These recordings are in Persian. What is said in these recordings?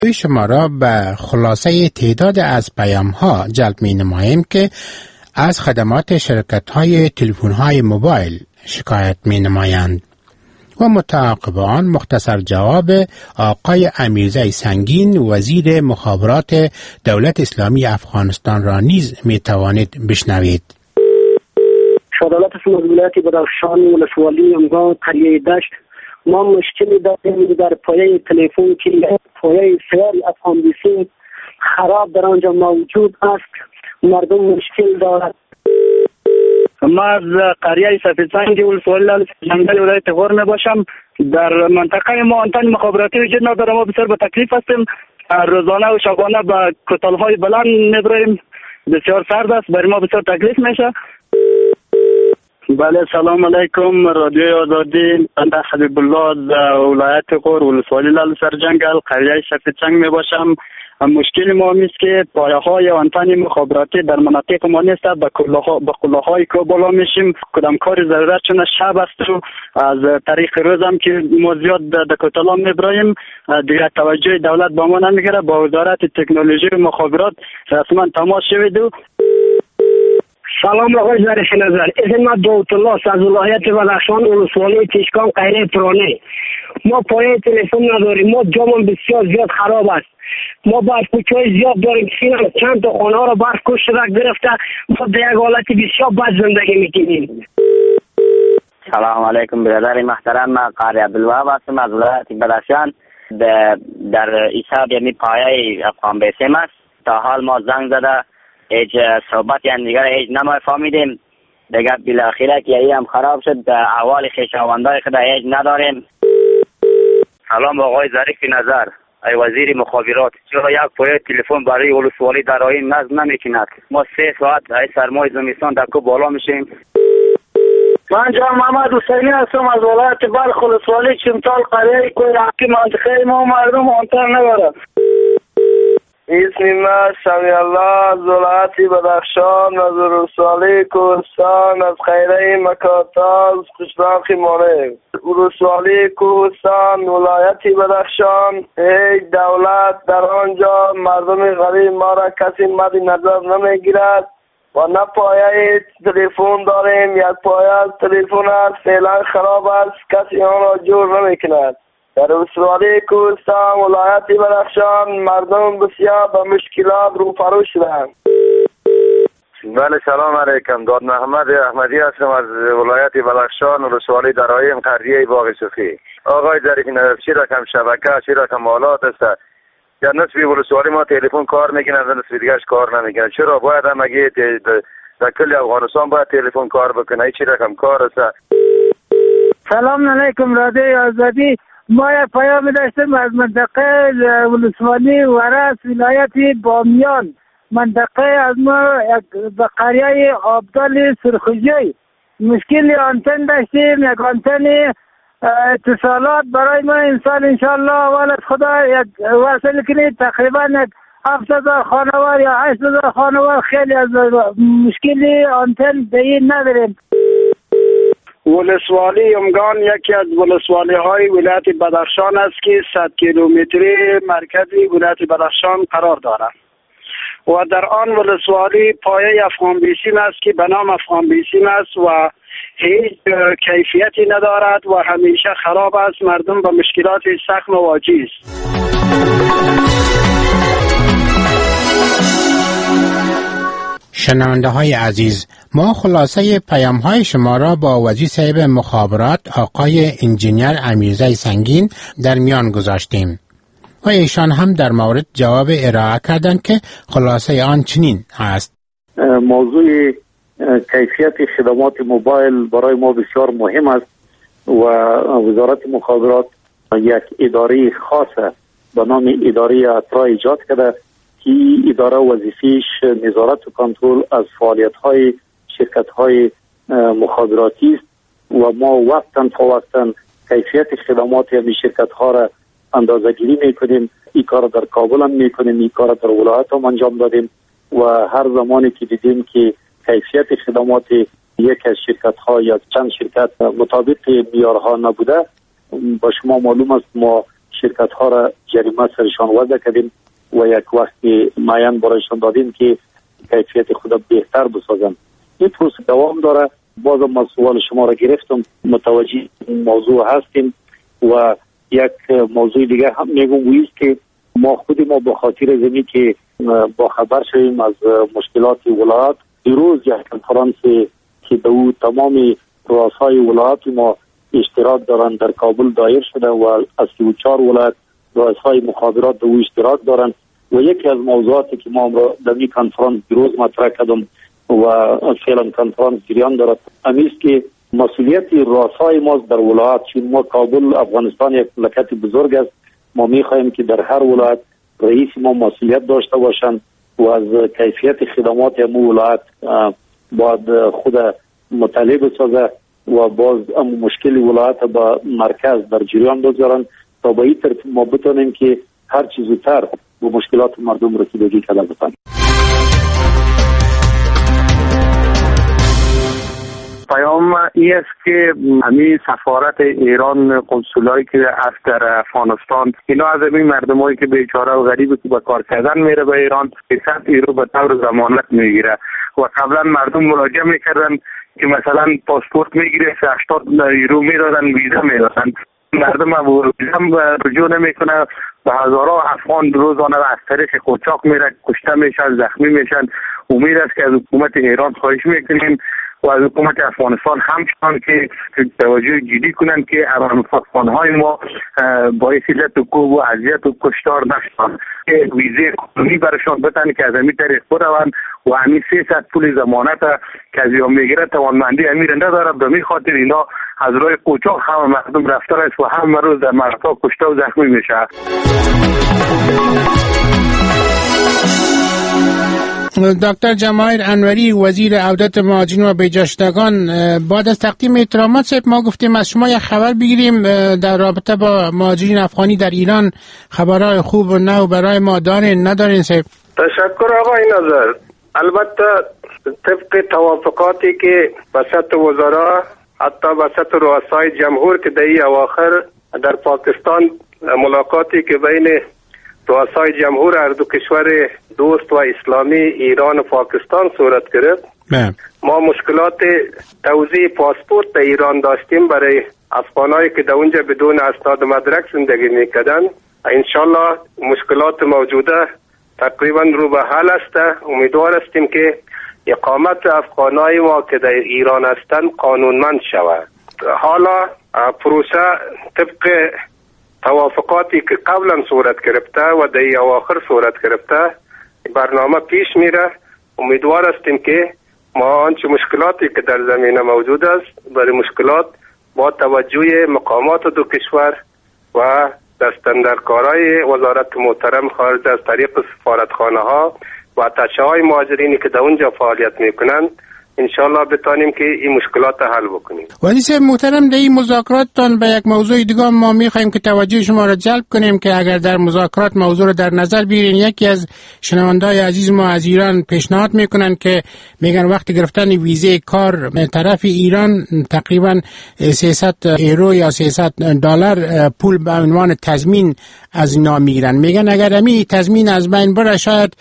شما را به خلاصه تعداد از پیام‌ها جلب می‌نماییم که از خدمات شرکت‌های تلفن‌های موبایل شکایت می‌نمایند و متعاقب آن مختصر جواب آقای امیرزی سنگین وزیر مخابرات دولت اسلامی افغانستان را نیز می‌توانید بشنوید. شدالت ولایت بدخشان ولسوالی امگان قریه دشت ما مشکلی داریم در پایه تلفن که پایه سیار افغان بیسیم خراب در آنجا موجود است. مردم مشکل دارد. ما از قریه سفیدسنگ ولسوالی جنگل ولایت غور می باشم. در منطقه ما آنتن مخابراتی وجود نداره. ما بسیار به تکلیف هستیم. روزانه و شبانه به کتالهای بلند میبریم. بسیار سرد است. برای ما بسیار تکلیف میشه. بله سلام علیکم. رادیوی آزادی. بنده حبیب الله از ولایت غور ولسوالی لال سرجنگل قریه سفیدسنگ می باشم. مشکل ما است که پایه‌های آنتن مخابراتی در مناطق ما نیست. به کلاه‌های که بالا میشیم کدام کار ضرورت چون شب است و از طریق روز هم که ما زیاد در کتالا میبریم دیگه توجه دولت با ما نمیگیره. با وزارت تکنولوژی و مخابرات رسما تماس شوید. سلام آقای ظریف نظر. اسم من داوودالله از ولایت بدخشان ولسوالی تشکان قریه پرانه. ما پایه تلفن نداریم. ما جامون بسیار زیاد خراب است. ما برف کوچه‌های زیاد داریم. چند تا خانه ها رو برف کوش شده گرفته. ما در یک حالت بسیار بد زندگی میکنیم. سلام علیکم برادر محترم. من قاری عبدالوهاب هستم از ولایت بدخشان. در حساب یعنی پایه افغان بیسیم است. تا حال ما زنگ زده هیچ صحبت یعنی دیگر هیچ نفهمیدیم. دیگر بالاخره که ای هم خراب شد. احوال خویشاوندای خود هیچ نداریم. سلام آقای ظریف نظر ای وزیر مخابرات. چرا یک پایه تلفن برای ولسوالی در آیین نصب نمیکند؟ ما 3 ساعت ای سرمای زمستان در کو بالا میشیم. من جان محمد حسینی هستم از ولایت بلخ ولسوالی چمتال قریه کوهرکی. منطقه ما مردم آنتن نداره. اسم من شمی الله از ولایت بدخشان از ولسوالی کوهستان از خیره مکاتاز خوشبخت خیمانه. ولسوالی کوهستان ولایت بدخشان هیچ دولت در آنجا مردم غریب ما را کسی مد نظر نمیگیرد و نه پایه تلفن داریم. یک پایه تلفن است فعلا خراب است. کسی آن را جور نمیکند. در ولسوالی کوهستان ولایت بدخشان مردم بسیار به مشکلات روبرو شدند. بله سلام علیکم. داد محمد احمدی هستم از ولایت بدخشان ولسوالی درایم قریه باغ صوفی. آقای ظریف نظر چی رقم شبکه چی رقم آلات است؟ یا نصف ولسوالی ما تلفن کار میکنه از نصف دیگرش کار نمیکنه. چرا باید هم اگه در کل افغانستان باید تلفن کار بکنه؟ چی رقم کار است؟ سلام علیکم رادیوی آزادی. ما یک پیام داشتیم از منطقه ولسوالی ورس ولایت بامیان. منطقه از ما به قریه آبدال سرخوجی مشکل آنتن داشتیم. یک آنتن اتصالات برای ما انسان انشالله اول از خدا یک وصل کنید. تقریبا 7,000 خانوار یا 8,000 خانوار خیلی از مشکلی آنتن به این نداریم. ولسوالی امگان یکی از ولسوالی های ولایت بدخشان است که 100 کیلومتری مرکزی ولایت بدخشان قرار دارد و در آن ولسوالی پایه افغان بیسیم است که به نام افغان بیسیم است و هیچ کیفیتی ندارد و همیشه خراب است. مردم به مشکلات سخت مواجه است. شنونده های عزیز، ما خلاصه پیام های شما را با وزیر صاحب مخابرات آقای انجینیر امیرزی سنگین در میان گذاشتیم و ایشان هم در مورد جواب ارائه کردند که خلاصه آن چنین است. موضوع کیفیت خدمات موبایل برای ما بسیار مهم است و وزارت مخابرات یک اداره خاصه به نام اداره اطراع ایجاد کرده که اداره وظیفه‌اش نظارت و کنترل از فعالیت‌های شرکت‌های مخابراتی است و ما وقتاً فوقتاً کیفیت خدمات این شرکت‌ها را اندازه‌گیری می‌کنیم. این کار در کابل هم می‌کنیم، این کار در ولایت هم انجام دادیم و هر زمانی که دیدیم که کیفیت خدمات یک از شرکت‌ها یا چند شرکت مطابق معیارها نبوده، با شما معلوم است ما شرکت ها را جریمه سرشان وضع کردیم و یک وقت معین برایشان دادیم که کیفیت خود بهتر بسازند. این پروسه دوام داره. بازم ما سوال شما را گرفتم، متوجه موضوع هستیم و یک موضوع دیگه هم میگوییم که ما به خاطر زمین که با خبر شویم از مشکلات ولایت، دیروز یک کنفرانس که دو تمام رؤسای ولایت ما اشتراک دارند در کابل دایر شده و از 34 ولایت رؤسای مخابرات دو اشتراک دارند و یکی از موضوعاتی که ما را در این کنفرانس دیروز مطرح کردم و فعلا کنفرانس جریان دارد امیست که مسئولیت رؤسای ما در ولایت، چون ما کابل افغانستان یک مملکت بزرگ است، ما می‌خواهیم که در هر ولایت رئیس ما مسئولیت داشته باشند و از کیفیت خدمات مو ولایت باید خود مطالعه بسازه و باز مشکل ولایت با مرکز در جریان بگذارند تا به این ترتیب ما بتونیم که هر چیز زودتر به مشکلات مردم رسیدگی کنیم. پیام این است که همین سفارت ایران، قنصولایی که از در افغانستان، اینا از این مردمایی که بیچاره و غریبی که با کار کردن میره به ایران 100 یورو به طور ضمانت میگیره و قبلا مردم مراجعه میکردن که مثلا پاسپورت میگیره 80 یورو میدادن، ویزا میدادن. مردم هم رجوع نمیکنه، به هزارها افغان روزانه از طریق قاچاق میره، کشته میشن، زخمی میشن. امید است که از حکومت ایران خواهش میکنیم و از حکومت افغانستان همچنان که توجه جدی کنند که افغانهای ما باعث ذلت و کوب و اذیت و کشتار نشوند، که ویزه قانونی برشان بدن که از همین طریق بروند و همین 300 پول ضمانت که از ایران میگیره توانمندی امیر نداره. به می خاطر اینا از راه قاچاق همه مردم رفته است و همه روز در مرزها کشته و زخمی میشه. دکتر جماهیر انوری، وزیر عودت مهاجرین و بیجاشتگان، بعد از تقدیم احترامات صاحب ما گفتیم از شما یک خبر بگیریم در رابطه با مهاجرین افغانی در ایران. خبرهای خوب و نو برای ما دارین ندارین صاحب؟ تشکر آقای نظر. البته طبق توافقاتی که وسط وزرا حتی وسط رؤسای جمهور که در اواخر در پاکستان ملاقاتی که بین رؤسای جمهور هر دو کشور دوست و اسلامی ایران و پاکستان صورت گرفت، ما مشکلات توزیع پاسپورت در ایران داشتیم برای افغانایی که در اونجا بدون اسناد مدرک زندگی میکردن. انشالله مشکلات موجوده تقریبا رو به حل است. امیدوار هستیم که اقامت افغانای ما که در ایران هستند قانونمند شود. حالا پروسه طبق توافقاتی که قبلا صورت گرفته و در اواخر صورت گرفته برنامه پیش میره. امیدوار هستیم که ما آنچه مشکلاتی که در زمینه موجود است برای مشکلات با توجه مقامات دو کشور و دستاندرکارای وزارت محترم خارج از طریق سفارتخانه ها و اتشه های مهاجرینی که در اونجا فعالیت میکنند انشالله بتانیم که این مشکلات حل بکنیم. ولی صاحب محترم، در این مذاکراتتان به یک موضوع دیگه ما میخوایم که توجه شما را جلب کنیم که اگر در مذاکرات موضوع را در نظر بگیرین. یکی از شنونده‌های عزیز ما از ایران پیشنهاد میکنن که میگن وقتی گرفتن ویزه کار طرف ایران تقریبا 300 یورو یا 300 دلار پول به عنوان تضمین از اینا میگیرن. میگن اگر همین تضمین از بین بره شاید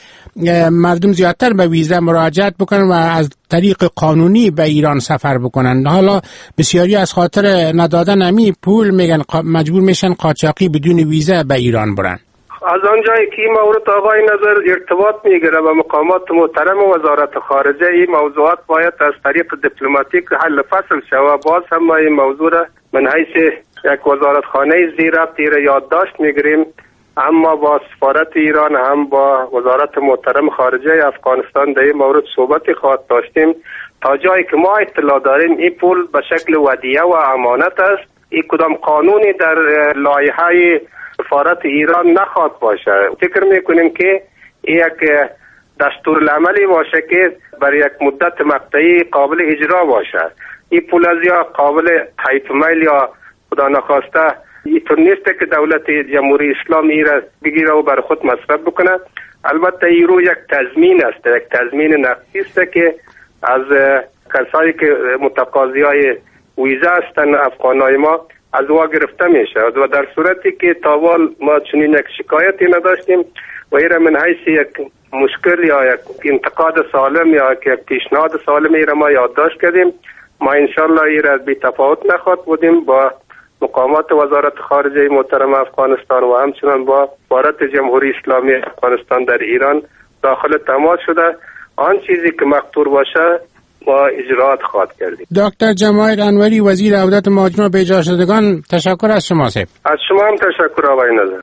مردم زیادتر به ویزه مراجعت بکنن و از طریق قانونی به ایران سفر بکنن. حالا بسیاری از خاطر ندادن همین پول میگن مجبور میشن قاچاقی بدون ویزه به ایران برن. از آنجایی که این مورد آقای نظر ارتباط میگیره و مقامات محترم وزارت خارجه، این موضوعات باید از طریق دیپلماتیک حل فصل شود. باز هم ما این موضوع را من حیث یک وزارتخانه زیربطی را یادداشت میگیریم، اما با سفارت ایران هم با وزارت محترم خارجه افغانستان در این مورد صحبت خواهد داشتیم تا جایی که ما اطلاع داریم این پول به شکل ودیعه و امانت است. این کدام قانونی در لایحه سفارت ایران نخواهد باشه. فکر میکنیم که یک دستورالعملی باشه که برای یک مدت مقطعی قابل اجرا باشه. این پول از یا قابل حیف میل یا خدا نخواسته اینطور نیست که دولت جمهوری اسلامی را بگیره و بر خود مصرف بکنه. البته این رو یک تضمین است، یک تضمین نقدی است که از کسایی که متقاضی های ویزا هستند افغانای ما از وا گرفته می شود و در صورتی که تاوال ما چنین یک شکایتی نداشتیم و ایره من حیث یک مشکل یا یک انتقاد سالم یا یک پیشنهاد سالم ایره ما یادداشت کردیم. ما انشالله ایره بی تفاوت نخواهد بودیم با مقامات وزارت خارجه محترم افغانستان و همچنان با وزارت جمهوری اسلامی افغانستان در ایران داخل تماس شده آن چیزی که مقدور باشه ما اجراات خواهد کردیم. دکتر جماعت انوری وزیر عودت مهاجران و بیجا شدگان، تشکر از شما صاحب. از شما هم تشکر آقای نظر.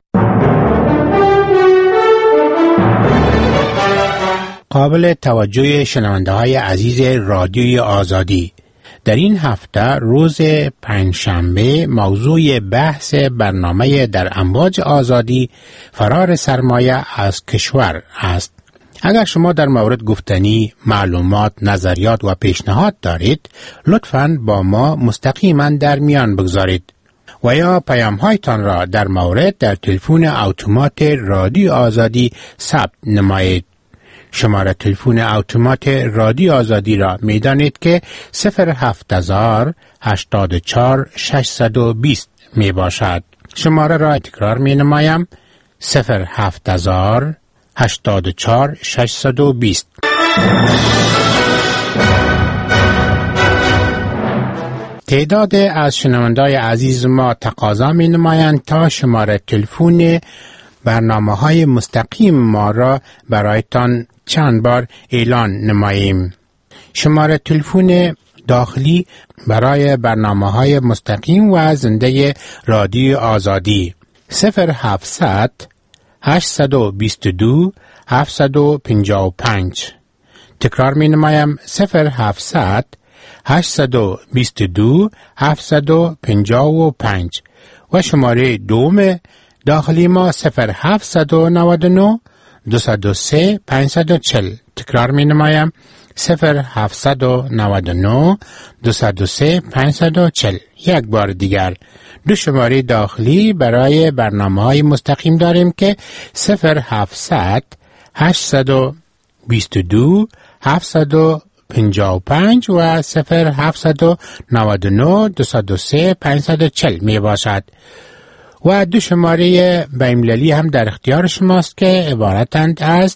قابل توجه شنونده های عزیز رادیوی آزادی، در این هفته روز پنجشنبه موضوع بحث برنامه در امواج آزادی فرار سرمایه از کشور است. اگر شما در مورد گفتنی معلومات، نظریات و پیشنهاد دارید، لطفاً با ما مستقیما در میان بگذارید و یا پیام‌هایتان را در مورد در تلفن اتومات رادیو آزادی ثبت نمایید. شماره تلفن اتومات رادیو آزادی را می‌دانید که 07000 84 620 می باشد. شماره را تکرار می‌نمایم: 07000 84 620. تعداد از شنوندای عزیز ما تقاضا می نمایند تا شماره تلفن برنامه‌های مستقیم ما را برایتان چند بار اعلان نماییم. شماره تلفن داخلی برای برنامه‌های مستقیم و زنده رادیو آزادی 0700 822 755. تکرار می نمایم: 0700 822 755 و شماره دوم داخلی ما 0799 203 540. تکرار می نمایم: 0799 203 540. یک بار دیگر دو شماره داخلی برای برنامه‌های مستقیم داریم که 0700 822 755 و 0799 203 540 می باشد. و دو شماره بین‌المللی هم در اختیار شماست که عبارتند از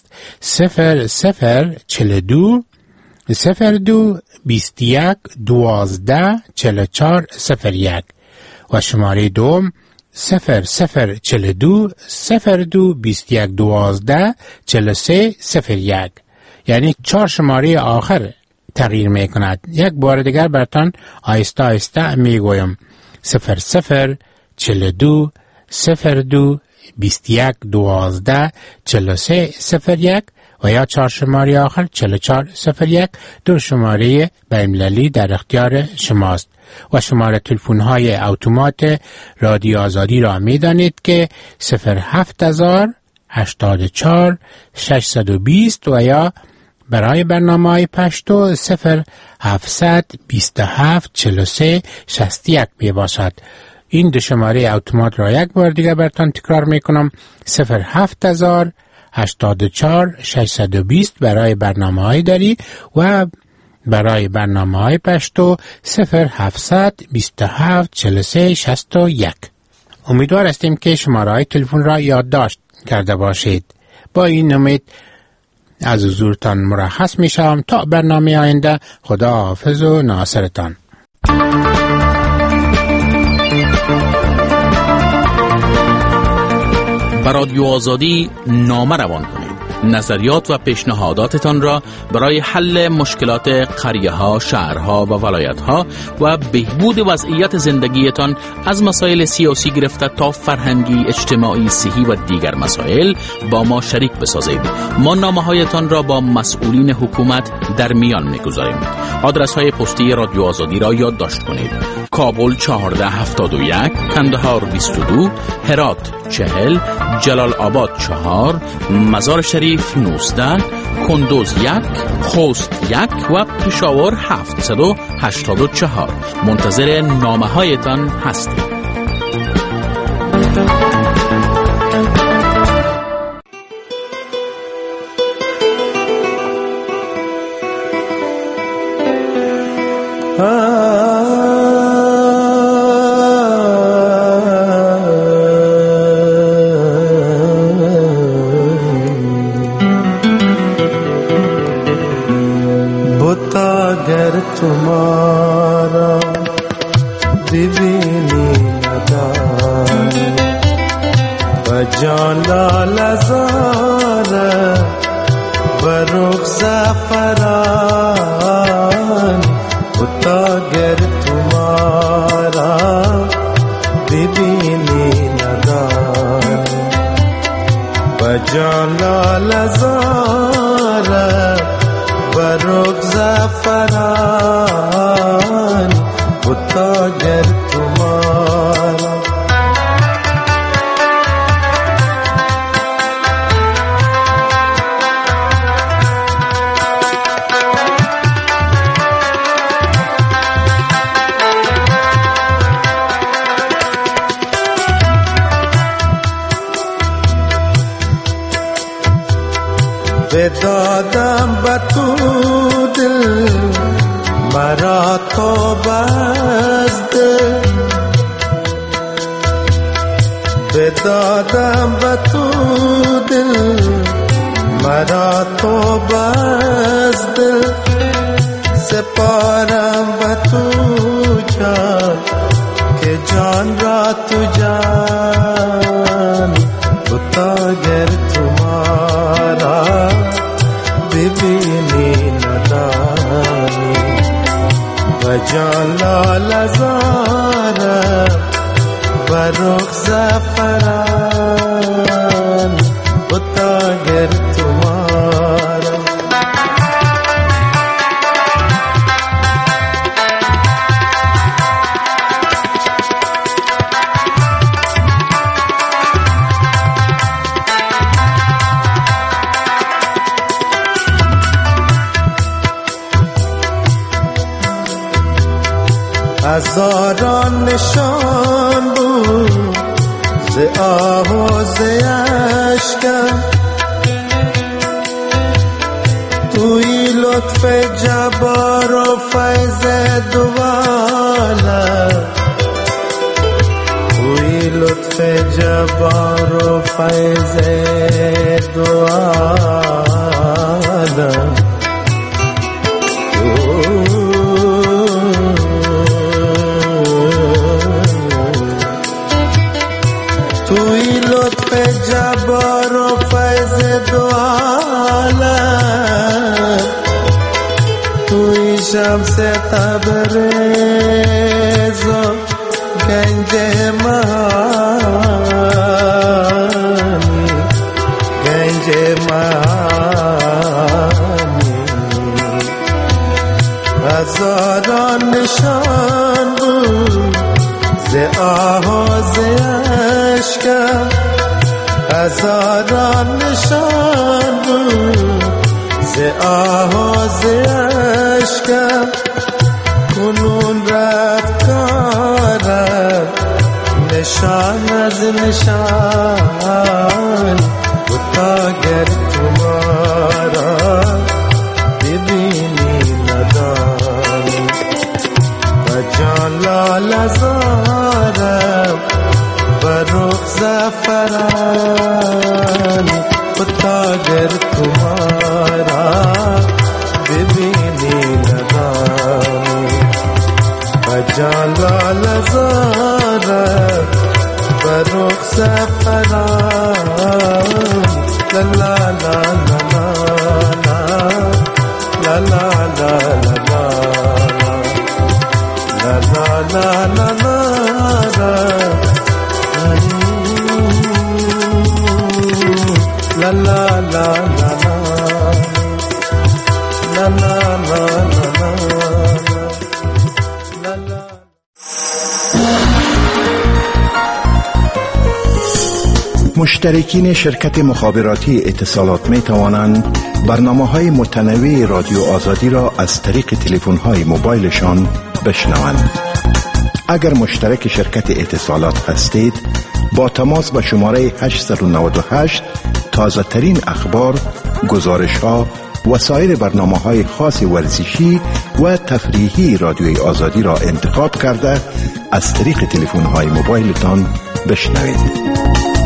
0042 02 21 12 44 01 و شماره دوم 0042 02 21 12 43 01. یعنی 4 شماره آخر تغییر می کند. یک بار دیگر براتون آهسته آهسته می گویم: 0042 02 21 12 43 01 و یا 4 شماره آخر 44 01. دو شماره بین‌المللی در اختیار شماست و شماره تلفن‌های اتومات رادیو آزادی را می دانید که 07000 84 620 و یا برای برنامه‌های پشتو 0700 27 43 61 می باشد. این دو شماره اتومات را یک بار دیگر براتون تکرار می کنم: 07000 84 620 برای برنامه‌های داری و برای برنامه‌های پشتو 0700 27 43 61. امیدوار هستیم که شماره‌های تلفن را یادداشت کرده باشید. با این امید از حضورتان مرخص می شوم تا برنامه آینده. خدا حافظ و ناصرتان. بر رادیو آزادی نامه روان کنید. نظریات و پیشنهاداتتان را برای حل مشکلات قریه‌ها، شهرها و ولایت‌ها و بهبود وضعیت زندگیتان از مسائل سیاسی گرفته تا فرهنگی، اجتماعی، صحی و دیگر مسائل با ما شریک بسازید. ما نامه‌هایتان را با مسئولین حکومت در میان می‌گذاریم. آدرس‌های پستی رادیو آزادی را یادداشت کنید: کابل 1471، کندهار 22، هرات 40، جلال آباد 4، مزار شریف 19، کندوز 1، خوست 1 و پشاور 784. منتظر نامه هایتان هستیم. نظاره و رخ زعفران بتا گر تمہارا ببینی نداره و جان لال زاره و رخ زعفران بتا گر تمہارا بدادم به تو دل مرا توبه از دل بدادم به تو دل مرا توبه از دل سپارم به تو جان که جان را تو جان بتا گر تمہارا ببینی ندانی و جان لال زاره و رخ زعفران بتا گر تمہارا هزاران نشان بود ز آه و ز اشکم توی لطف جبار و فیض دوالم توی لطف جبار و فیض دوالم توی لطف جبار و فیض دو عالم توی شمس تبریز و گنج مهانی گنج مهانی هزاران نشان بود ز آه و ز اشکم هزاران نشان بود ز آه و ز اشکم کنون رفت کارم نشان از نشان بتا گر تمہارا ببینی ندانی و جان لال زارم و رخ زعفران بتا گر تمہارا ببینی ندانی و جان لال زارم و رخ زعفران لا لا لا لا لا لا لا لا لا لا لا la la la la la la la la la. مشترکین شرکت مخابراتی اتصالات می توانند برنامه‌های متنوع رادیو آزادی را از طریق تلفن‌های موبایلشان بشنوند. اگر مشترک شرکت اتصالات هستید با تماس به شماره 898 تازه ترین اخبار، گزارش ها و سایر برنامه های خاص ورزشی و تفریحی رادیوی آزادی را انتخاب کرده از طریق تلفن های موبایلتان بشنوید.